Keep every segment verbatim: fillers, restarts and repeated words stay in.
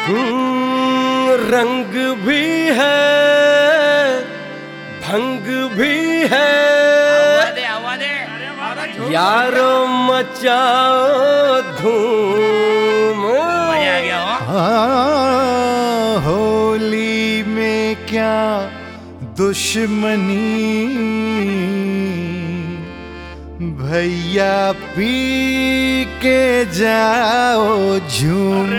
रंग भी है भंग भी है यारो मचाओ धूम। हाँ, होली में क्या दुश्मनी भैया पी के जाओ झूम।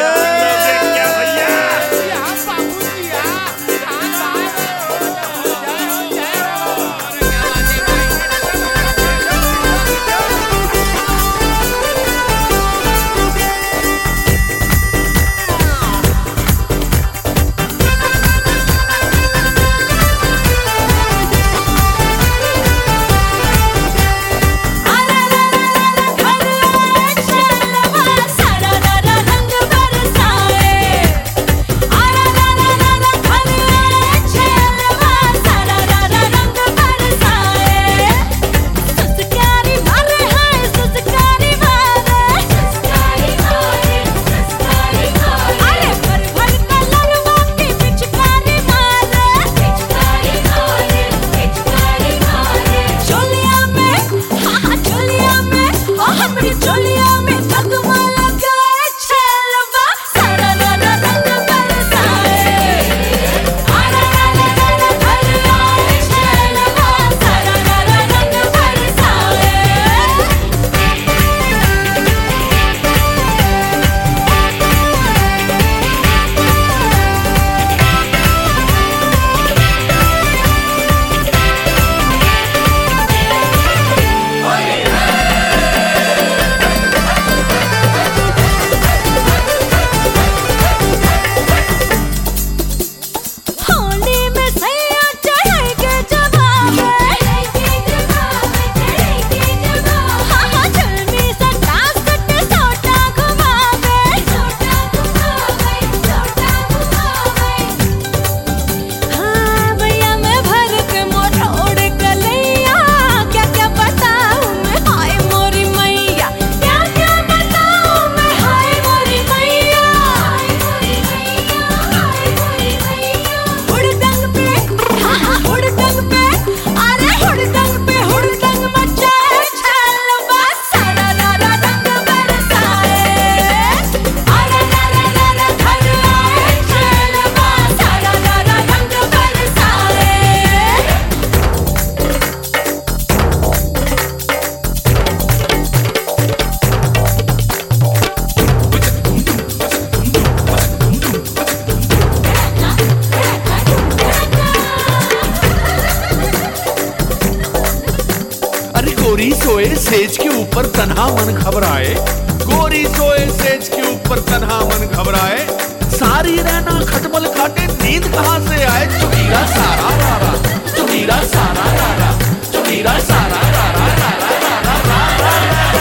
गोरी सोए सेज के ऊपर तन्हा मन घबराए, गोरी सोए सेज के ऊपर तन्हा मन घबराए, सारी रहना खटमल खाटे नींद कहाँ से आए। चुगीरा सारा रारा चुगीरा सारा रारा चुगीरा सारा रारा रारा रारा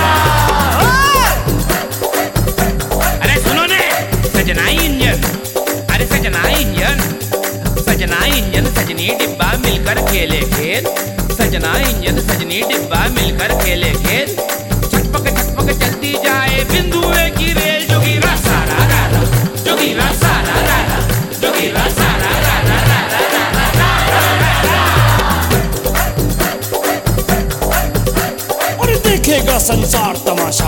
रारा। अरे सुनो ने सजना इंजन, अरे सजना इंजन, सजना इंजन सजनी डिब्बा मिलकर खेले खेल, सजना इंजन सजनी डिब्बा मिलकर खेले खेल, छटपक छटपक चलती जाए बिंदुए की रेल। जोगीरा सारा रारा जोगीरा सारा रारा जोगीरा सारा रारा रारा रारा। और देखेगा संसार तमाशा,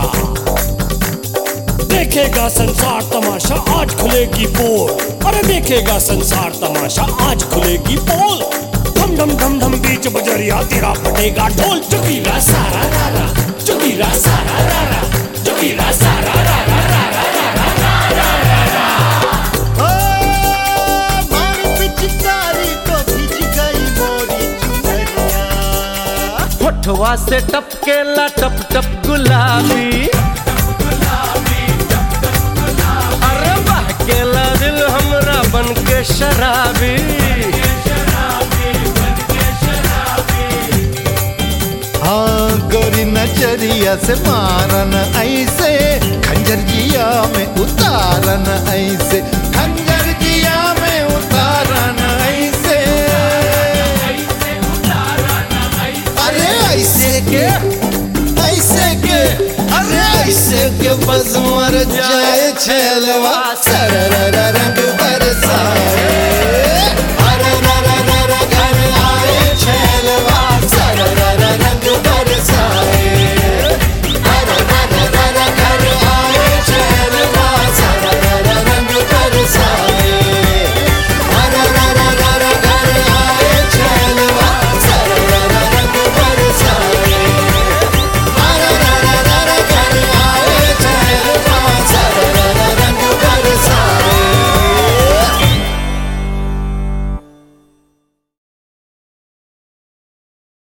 देखेगा संसार तमाशा, आज खुलेगी पोल। अरे देखेगा संसार तमाशा, आज खुलेगी पोल। धम धम धम धम बीच बजरिया तेरा फटेगा ढोल। जोगीरा सारा रारा जोगीरा सारा रारा जोगीरा सारा रारा रारा रारा रारा। ओ मार पिचकारी तो भीज गई मोरी चुनरिया, होठवा से टपकेला टप टप गुलाबी, अरे बहकेला दिल हमरा बन के शराबी। हाँ गोरी नजरिया से मारन ऐसे, खंजर जिया में उतारन ऐसे, खंजर जिया में उतारन ऐसे। अरे ऐसे के ऐसे के अरे ऐसे के बस मर जाए छलवा सररा